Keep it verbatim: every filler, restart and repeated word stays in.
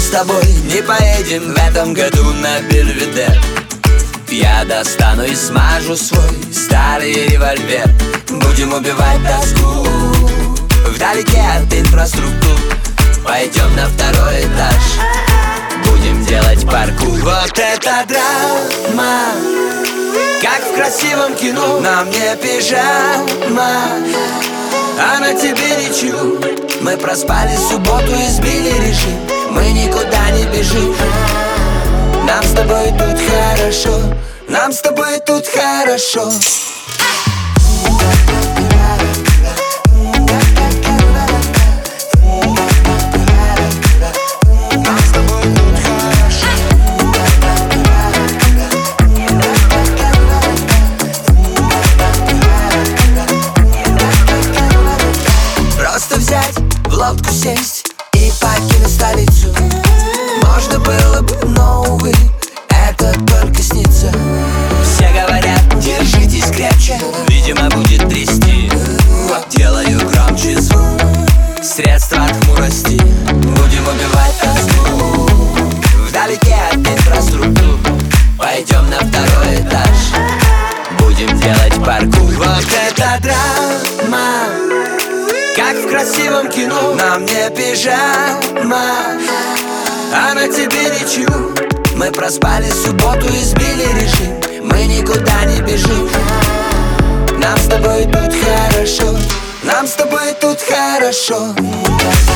с тобой не поедем в этом году на Бельведер. Я достану и смажу свой старый револьвер. Будем убивать тоску вдалеке от инфраструктур. Пойдем на второй этаж, будем делать паркур. Вот это драма, как в красивом кино. На мне пижама, а на тебе ничего. Мы проспали субботу и сбили режим. Мы никуда не бежим. Нам с тобой тут хорошо. Нам с тобой тут хорошо. Просто взять, в лодку сесть и покинуть столицу. Можно было бы, но, увы, это только снится. Все говорят, держитесь крепче, видимо, будет трясти. Делаю громче звук, средства от хмурости. Будем убивать тоску вдалеке от инфраструктур. Пойдем на второй этаж, будем делать паркур. Вот это драма, как в красивом кино. На мне пижама, а на тебе ничего. Мы проспали субботу и сбили режим. Мы никуда не бежим. Нам с тобой тут хорошо. Нам с тобой тут хорошо.